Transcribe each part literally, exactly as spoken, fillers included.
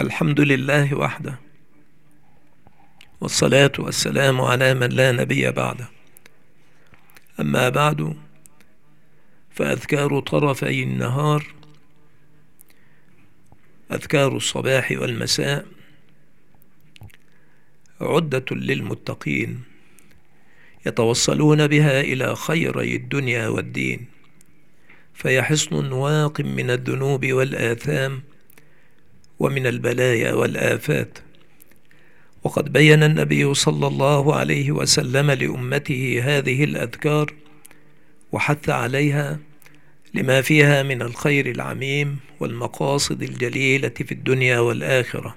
الحمد لله وحده، والصلاة والسلام على من لا نبي بعده. أما بعد، فأذكار طرفي النهار، أذكار الصباح والمساء، عدة للمتقين يتوصلون بها إلى خيري الدنيا والدين، فهي حصن واق من الذنوب والآثام ومن البلايا والآفات. وقد بين النبي صلى الله عليه وسلم لأمته هذه الأذكار وحث عليها لما فيها من الخير العميم والمقاصد الجليلة في الدنيا والآخرة.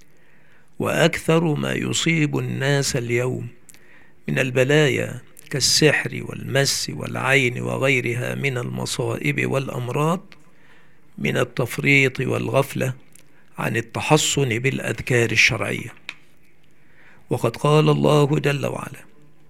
وأكثر ما يصيب الناس اليوم من البلايا كالسحر والمس والعين وغيرها من المصائب والأمراض من التفريط والغفلة عن التحصن بالأذكار الشرعية. وقد قال الله جل وعلا: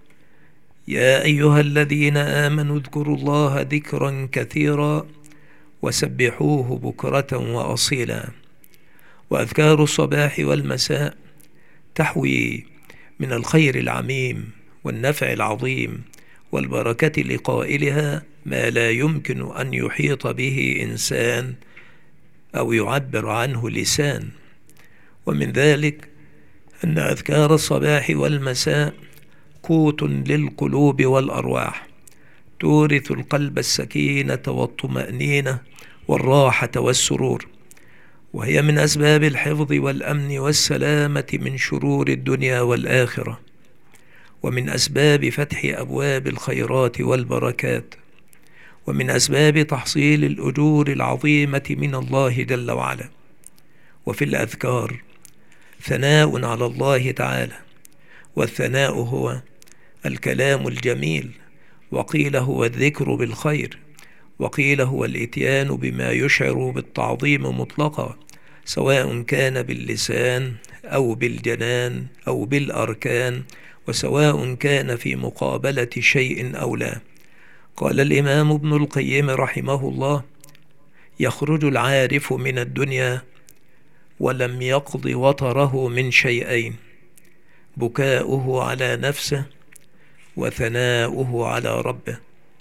يا أيها الذين آمنوا اذكروا الله ذكرا كثيرا وسبحوه بكرة وأصيلا. وأذكار الصباح والمساء تحوي من الخير العميم والنفع العظيم والبركة لقائلها ما لا يمكن أن يحيط به إنسان أو يعبر عنه لسان. ومن ذلك أن أذكار الصباح والمساء قوت للقلوب والأرواح، تورث القلب السكينة والطمأنينة والراحة والسرور، وهي من أسباب الحفظ والأمن والسلامة من شرور الدنيا والآخرة، ومن أسباب فتح أبواب الخيرات والبركات، ومن أسباب تحصيل الأجور العظيمة من الله جل وعلا. وفي الأذكار ثناء على الله تعالى، والثناء هو الكلام الجميل، وقيل هو الذكر بالخير، وقيل هو الإتيان بما يشعر بالتعظيم مطلقا، سواء كان باللسان أو بالجنان أو بالأركان، وسواء كان في مقابلة شيء أو لا. قال الإمام ابن القيم رحمه الله: يخرج العارف من الدنيا ولم يقض وطره من شيئين: بكاؤه على نفسه وثناؤه على ربه.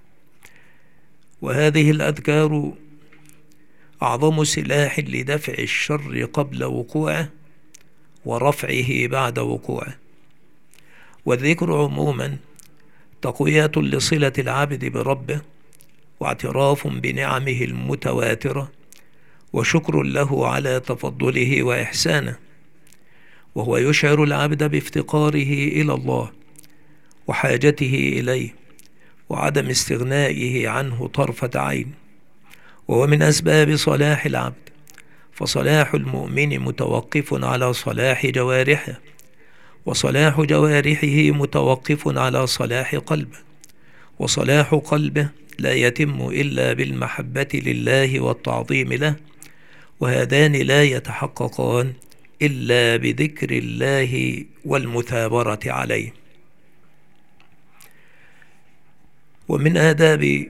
وهذه الأذكار أعظم سلاح لدفع الشر قبل وقوعه ورفعه بعد وقوعه. والذكر عموما تقوية لصلة العبد بربه، واعتراف بنعمه المتواترة، وشكر له على تفضله وإحسانه، وهو يشعر العبد بافتقاره إلى الله وحاجته إليه وعدم استغنائه عنه طرفة عين. وهو من أسباب صلاح العبد، فصلاح المؤمن متوقف على صلاح جوارحه، وصلاح جوارحه متوقف على صلاح قلبه، وصلاح قلبه لا يتم إلا بالمحبة لله والتعظيم له، وهذان لا يتحققان إلا بذكر الله والمثابرة عليه. ومن آداب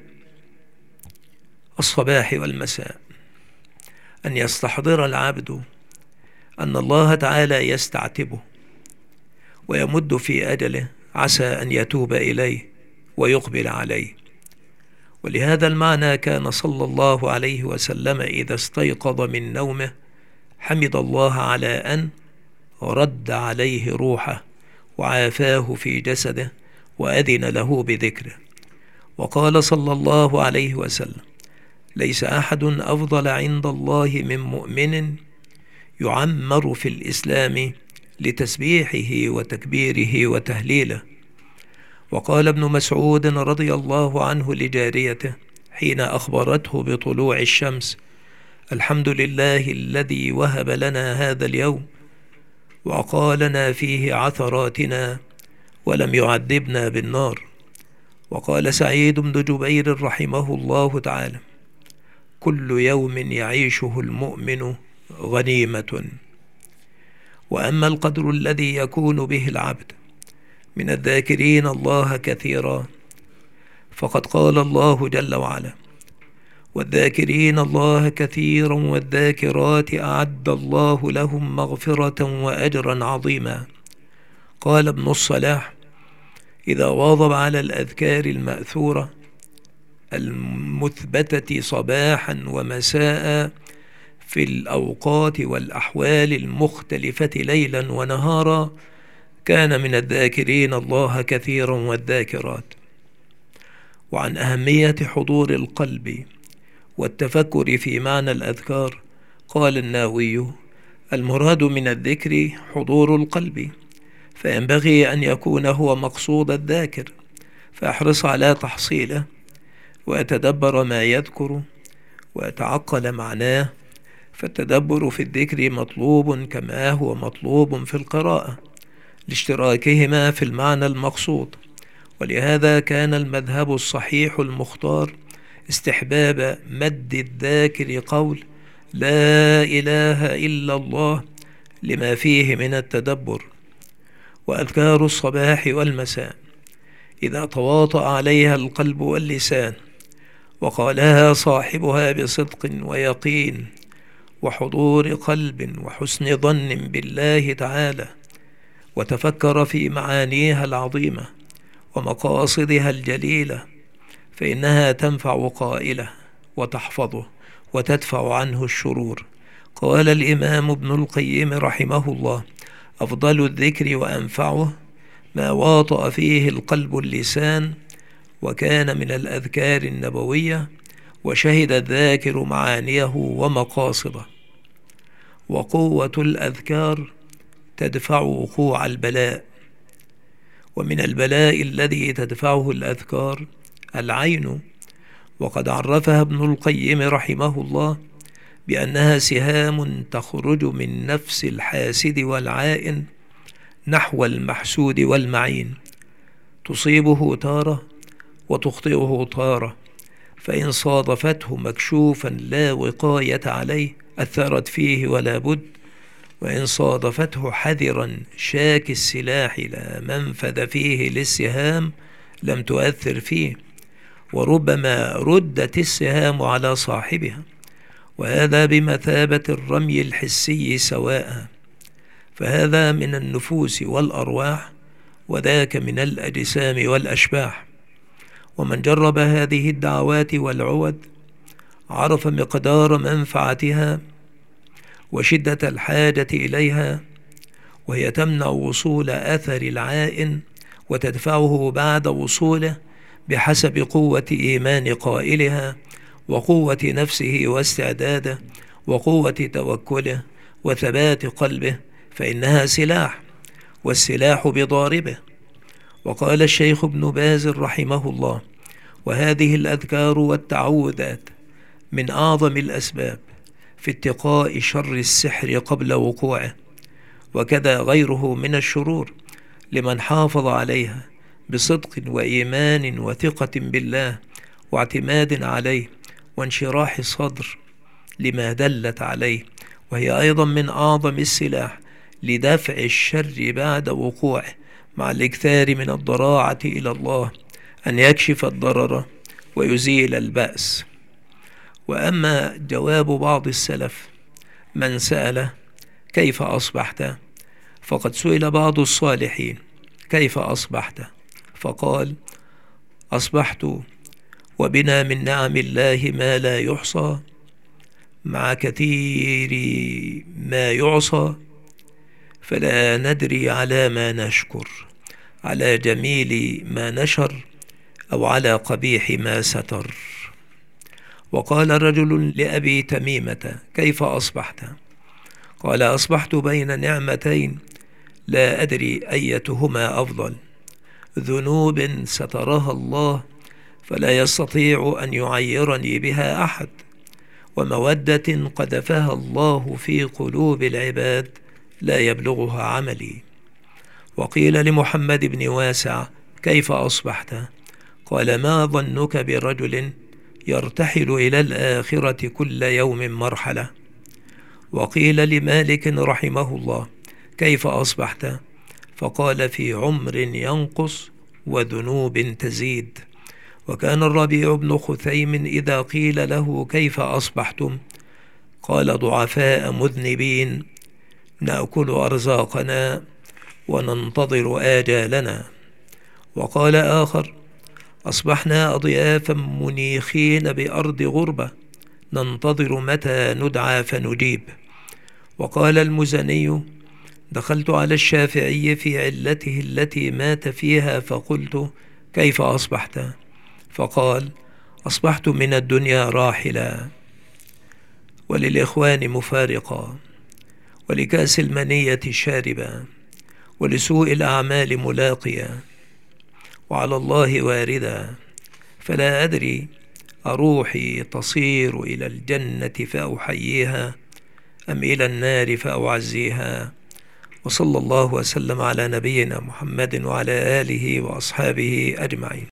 الصباح والمساء أن يستحضر العبد أن الله تعالى يستعتبه ويمد في أجله، عسى أن يتوب إليه ويقبل عليه. ولهذا المعنى كان صلى الله عليه وسلم إذا استيقظ من نومه حمد الله على أن رد عليه روحه وعافاه في جسده وأذن له بذكره. وقال صلى الله عليه وسلم: ليس أحد أفضل عند الله من مؤمن يعمر في الإسلام لتسبيحه وتكبيره وتهليله. وقال ابن مسعود رضي الله عنه لجاريته حين أخبرته بطلوع الشمس: الحمد لله الذي وهب لنا هذا اليوم وأقالنا فيه عثراتنا ولم يعذبنا بالنار. وقال سعيد بن جبير رحمه الله تعالى: كل يوم يعيشه المؤمن غنيمة. وأما القدر الذي يكون به العبد من الذاكرين الله كثيرا، فقد قال الله جل وعلا: والذاكرين الله كثيرا والذاكرات أعد الله لهم مغفرة وأجرا عظيما. قال ابن الصلاح: إذا واظب على الأذكار المأثورة المثبتة صباحا ومساء في الأوقات والأحوال المختلفة ليلا ونهارا كان من الذاكرين الله كثيرا والذاكرات. وعن أهمية حضور القلب والتفكر في معنى الأذكار قال النووي: المراد من الذكر حضور القلب، فينبغي أن يكون هو مقصود الذاكر، فأحرص على تحصيله ويتدبر ما يذكر ويتعقل معناه. فالتدبر في الذكر مطلوب كما هو مطلوب في القراءة لاشتراكهما في المعنى المقصود. ولهذا كان المذهب الصحيح المختار استحباب مد الذاكر قول لا إله إلا الله لما فيه من التدبر. وأذكار الصباح والمساء إذا تواطأ عليها القلب واللسان وقالها صاحبها بصدق ويقين وحضور قلب وحسن ظن بالله تعالى، وتفكر في معانيها العظيمة ومقاصدها الجليلة، فإنها تنفع قائله وتحفظه وتدفع عنه الشرور. قال الإمام ابن القيم رحمه الله: أفضل الذكر وأنفعه ما واطأ فيه القلب اللسان، وكان من الأذكار النبوية، وشهد الذاكر معانيه ومقاصده. وقوة الأذكار تدفع وقوع البلاء، ومن البلاء الذي تدفعه الأذكار العين، وقد عرفها ابن القيم رحمه الله بأنها سهام تخرج من نفس الحاسد والعائن نحو المحسود والمعين، تصيبه تارة وتخطئه تارة، فإن صادفته مكشوفا لا وقاية عليه أثرت فيه ولا بد، وإن صادفته حذرا شاك السلاح لا منفذ فيه للسهام لم تؤثر فيه، وربما ردت السهام على صاحبها، وهذا بمثابة الرمي الحسي سواء، فهذا من النفوس والأرواح وذاك من الأجسام والأشباح. ومن جرب هذه الدعوات والعود عرف مقدار منفعتها وشدة الحاجة إليها، وهي تمنع وصول أثر العائن وتدفعه بعد وصوله بحسب قوة إيمان قائلها وقوة نفسه واستعداده وقوة توكله وثبات قلبه، فإنها سلاح والسلاح بضاربه. وقال الشيخ ابن باز رحمه الله: وهذه الأذكار والتعوذات من أعظم الأسباب في اتقاء شر السحر قبل وقوعه، وكذا غيره من الشرور لمن حافظ عليها بصدق وإيمان وثقة بالله واعتماد عليه وانشراح صدر لما دلت عليه، وهي أيضا من أعظم السلاح لدفع الشر بعد وقوعه، مع الإكثار من الضراعة إلى الله أن يكشف الضرر ويزيل البأس. وأما جواب بعض السلف من سأل كيف أصبحت، فقد سئل بعض الصالحين كيف أصبحت، فقال: أصبحت وبنا من نعم الله ما لا يحصى، مع كثير ما يعصى، فلا ندري على ما نشكر، على جميل ما نشر أو على قبيح ما ستر. وقال رجل لأبي تميمة: كيف أصبحت؟ قال: أصبحت بين نعمتين لا أدري أيتهما أفضل، ذنوب سترها الله فلا يستطيع أن يعيرني بها أحد، ومودة قذفها الله في قلوب العباد لا يبلغها عملي. وقيل لمحمد بن واسع: كيف أصبحت؟ قال: ما ظنك برجل يرتحل إلى الآخرة كل يوم مرحلة. وقيل لمالك رحمه الله: كيف أصبحت؟ فقال: في عمر ينقص وذنوب تزيد. وكان الربيع بن خثيم إذا قيل له كيف أصبحتم قال ضعفاء مذنبين نأكل أرزاقنا وننتظر آجالنا. وقال آخر أصبحنا أضيافا منيخين بأرض غربة ننتظر متى ندعى فنجيب. وقال المزني دخلت على الشافعي في علته التي مات فيها فقلت كيف أصبحت؟ فقال أصبحت من الدنيا راحلا وللإخوان مفارقا ولكأس المنية شاربا ولسوء الأعمال ملاقيا وعلى الله واردا، فلا أدري أروحي تصير إلى الجنة فأحييها أم إلى النار فأعزيها. وصلى الله وسلم على نبينا محمد وعلى آله وأصحابه أجمعين.